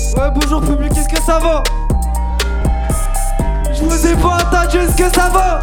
Ouais, bonjour public, est-ce que ça va? Je vous ai pas entendu, est-ce que ça va?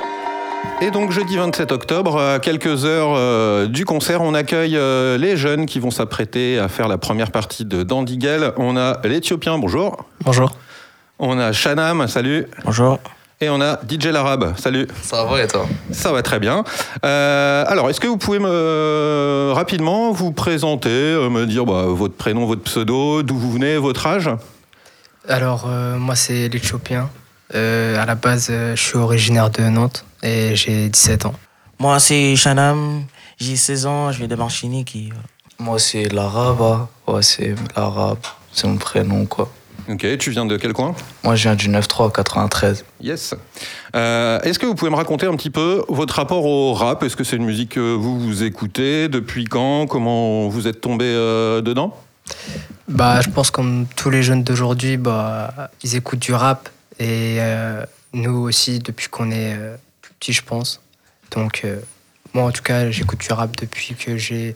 Et donc jeudi 27 octobre, à quelques heures du concert, on accueille les jeunes qui vont s'apprêter à faire la première partie de Dandigel. On a l'Éthiopien, bonjour. Bonjour. On a Shanam, salut. Bonjour. Et on a DJ l'Arabe, salut. Ça va et toi? Ça va très bien. Alors, est-ce que vous pouvez rapidement vous présenter, me dire votre prénom, votre pseudo, d'où vous venez, votre âge? Alors, moi, c'est l'Éthiopien. À la base, je suis originaire de Nantes et j'ai 17 ans. Moi, c'est Shanam, j'ai 16 ans, je viens de Martinique. Moi, c'est l'Arabe. Ouais, c'est l'Arabe. C'est mon prénom, quoi. Ok, tu viens de quel coin? Moi, je viens du 9-3 93. Yes. Est-ce que vous pouvez me raconter un petit peu votre rapport au rap? Est-ce que c'est une musique que vous écoutez? Depuis quand? Comment vous êtes tombé dedans? Bah, je pense comme tous les jeunes d'aujourd'hui, ils écoutent du rap. Et nous aussi, depuis qu'on est tout petit, je pense. Donc, moi, en tout cas, j'écoute du rap depuis que j'ai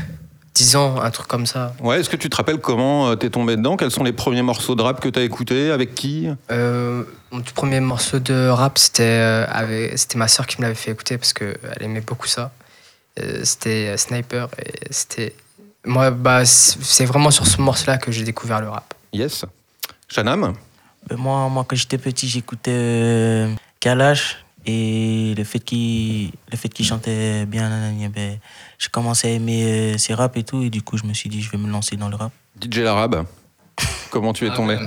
10 ans, un truc comme ça. Ouais, est-ce que tu te rappelles comment t'es tombé dedans? Quels sont les premiers morceaux de rap que t'as écoutés? Avec qui? Mon tout premier morceau de rap, c'était ma sœur qui me l'avait fait écouter parce qu'elle aimait beaucoup ça. C'était Sniper et c'était... Moi, c'est vraiment sur ce morceau-là que j'ai découvert le rap. Yes. Shanam? Moi, quand j'étais petit, j'écoutais Kalash. Et le fait qu'il chantait bien, j'ai commencé à aimer ses raps et tout. Et du coup, je me suis dit, je vais me lancer dans le rap. DJ l'Arabe, comment tu es tombé?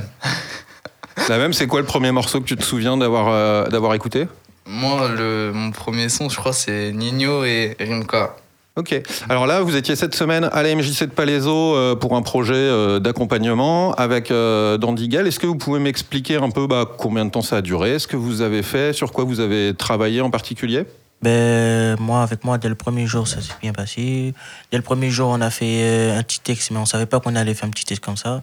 La même, c'est quoi le premier morceau que tu te souviens d'avoir écouté? Moi, mon premier son, je crois, c'est Nino et Rimka. Ok. Alors là, vous étiez cette semaine à la MJC de Palaiseau pour un projet d'accompagnement avec Dandigel. Est-ce que vous pouvez m'expliquer un peu combien de temps ça a duré? Ce que vous avez fait? Sur quoi vous avez travaillé en particulier? Avec moi, dès le premier jour, ça s'est bien passé. Dès le premier jour, on a fait un petit texte, mais on ne savait pas qu'on allait faire un petit texte comme ça.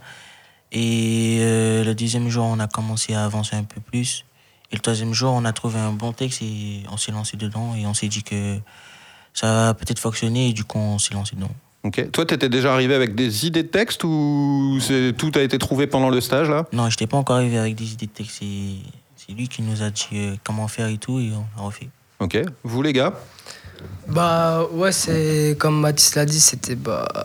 Et le deuxième jour, on a commencé à avancer un peu plus. Et le troisième jour, on a trouvé un bon texte et on s'est lancé dedans. Et on s'est dit que ça va peut-être fonctionner et du coup, on s'est lancé dedans. Ok. Toi, t'étais déjà arrivé avec des idées de texte ou tout a été trouvé pendant le stage, là? Non, je n'étais pas encore arrivé avec des idées de texte. C'est lui qui nous a dit comment faire et tout et on a refait. Ok. Vous, les gars? Ouais, c'est comme Mathis l'a dit, c'était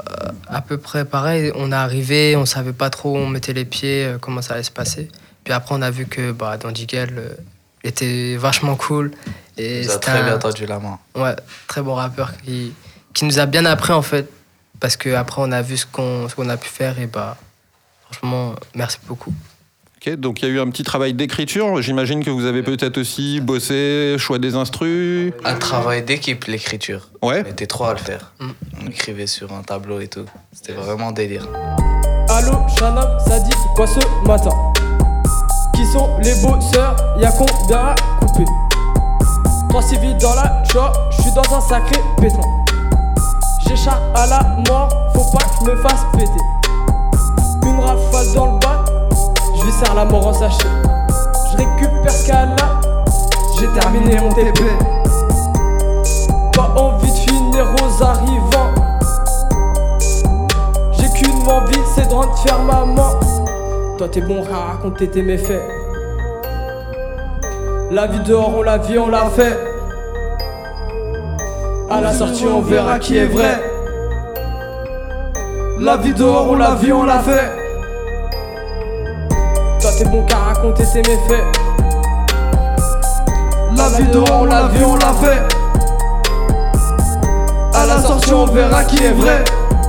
à peu près pareil. On est arrivé, on savait pas trop où on mettait les pieds, comment ça allait se passer. Puis après, on a vu que Dandigel était vachement cool. Et il nous a très bien tendu la main. Ouais, très bon rappeur qui nous a bien appris en fait. Parce qu'après, on a vu ce qu'on a pu faire et franchement, merci beaucoup. Ok, donc il y a eu un petit travail d'écriture. J'imagine que vous avez peut-être aussi bossé, choix des instrus. Un travail d'équipe, l'écriture. Ouais. On était trois à le faire. On écrivait sur un tableau et tout. C'était vraiment délire. Allô, Shanam, ça dit quoi ce matin? Qui sont les bosseurs? Y'a combien à couper? 3 civils dans la joie, j'suis dans un sacré pétrin. J'échappe à la mort, faut pas que j'me fasse péter. Une rafale dans le bas, j'lui serre la mort en sachet. J'récupère ce qu'elle a, j'ai terminé mon TP. Pas envie de finir aux arrivants. J'ai qu'une envie, c'est de rendre fier maman. Toi t'es bon à raconter tes méfaits. La vie dehors, on la vit, on l'a fait. À la sortie, on verra qui est vrai. La vie dehors, on la vit, on l'a fait. Toi, t'es bon qu'à raconter tes méfaits. La vie dehors, on la vit, on l'a fait. À la sortie, on verra qui est vrai.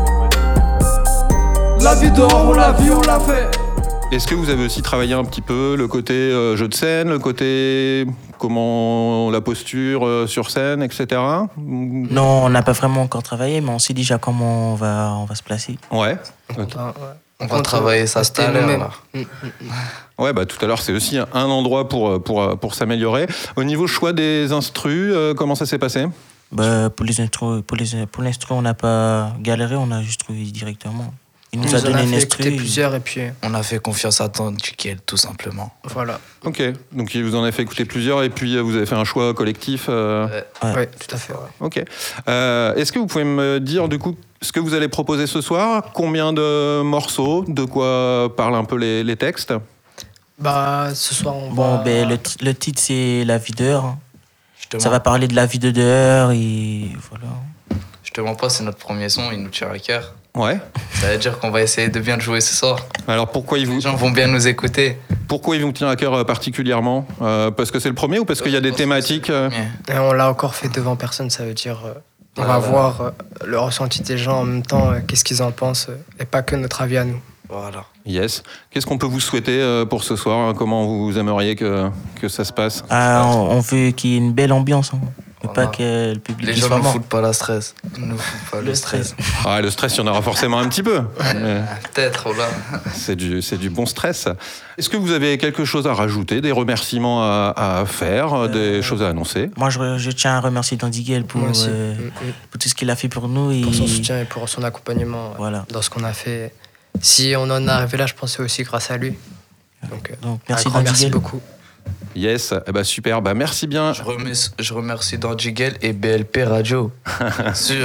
La vie dehors, on la vit, on l'a fait. Est-ce que vous avez aussi travaillé un petit peu le côté jeu de scène, le côté comment la posture sur scène, etc. Non, on n'a pas vraiment encore travaillé, mais on sait déjà comment on va se placer. Ouais. On va travailler ça tout à l'heure. Ouais, tout à l'heure, c'est aussi un endroit pour s'améliorer. Au niveau choix des instrus, comment ça s'est passé? Pour l'instru, on n'a pas galéré, on a juste trouvé directement. Il nous a en donné a une fait instru. écouter plusieurs et puis On a fait confiance à Dandigel, tout simplement. voilà. Ok, donc vous en avez fait écouter plusieurs et puis vous avez fait un choix collectif. Ouais. Ouais. Ouais, tout à fait. Ouais. Ok. Est-ce que vous pouvez me dire du coup ce que vous allez proposer ce soir? Combien de morceaux? De quoi parlent un peu les textes? Bah, ce soir, on Bon, va... ben, le titre, c'est La vie dehors. Je te Ça mens- va parler de la vie de dehors et voilà. Je te mens pas, c'est notre premier son, il nous tient à cœur. Ouais. Ça veut dire qu'on va essayer de bien le jouer ce soir. Alors pourquoi ils Les vous gens vont bien nous écouter. tiennent à cœur particulièrement? Parce que c'est le premier ou parce qu'il y a des thématiques Et on l'a encore fait devant personne, ça veut dire... on Voilà. va voir le ressenti des gens en même temps, qu'est-ce qu'ils en pensent, et pas que notre avis à nous. Voilà. Yes. Qu'est-ce qu'on peut vous souhaiter pour ce soir? Comment vous aimeriez que ça se passe? Ah, on veut qu'il y ait une belle ambiance. Hein. On veut Voilà. pas que le public Les y gens soit ne mort. foutent pas la stress. Ils ne foutent pas le stress. Ah, le stress, il y en aura forcément un petit peu. Peut-être, voilà. C'est du bon stress. Est-ce que vous avez quelque chose à rajouter, des remerciements à faire, des choses à annoncer? Moi, je tiens à remercier Dandigel pour, Moi aussi. pour tout ce qu'il a fait pour nous. Pour son et soutien et pour son accompagnement Voilà. dans ce qu'on a fait. Si on en est arrivé là, je pense que c'est aussi grâce à lui. Donc, Donc, un merci grand merci Dandigel. beaucoup. Yes, eh ben, super, bah, merci bien. Je remercie Dandigel et BLP Radio. Bien sûr.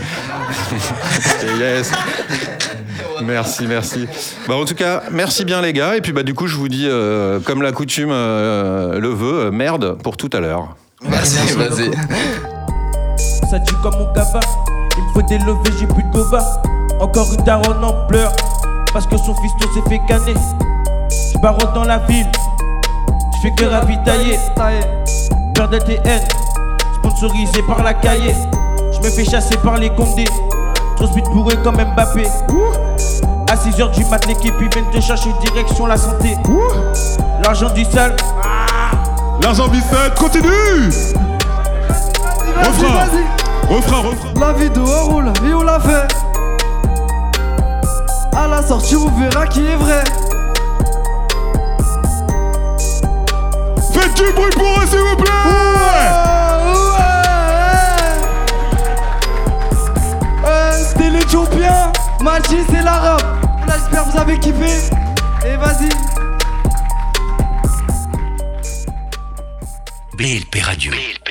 Yes. Merci. Bah, en tout cas, merci bien les gars. Et puis du coup, je vous dis, comme la coutume le veut, merde pour tout à l'heure. Merci, vas-y. Ça tue comme mon gamin. Il me faut des levées, j'ai plus de bobas. Encore une daronne en pleurs. Parce que son fiston s'est fait canner. Je barotte dans la ville. Je fais que ravitailler. Peur de TN. Sponsorisé par la cahier. Je me fais chasser par les condés. Trop speed pour eux comme Mbappé. À 6h du mat, l'équipe ils viennent te chercher direction la santé. L'argent du sale. L'argent bicette, continue. Refrain. La vie dehors ou la vie on l'a fait. À la sortie on verra qui est vrai. Faites du bruit pour eux, s'il vous plaît. C'était l'Éthiopien, Machi c'est l'arabe. Là j'espère que vous avez kiffé. Et vas-y. BLP Radio.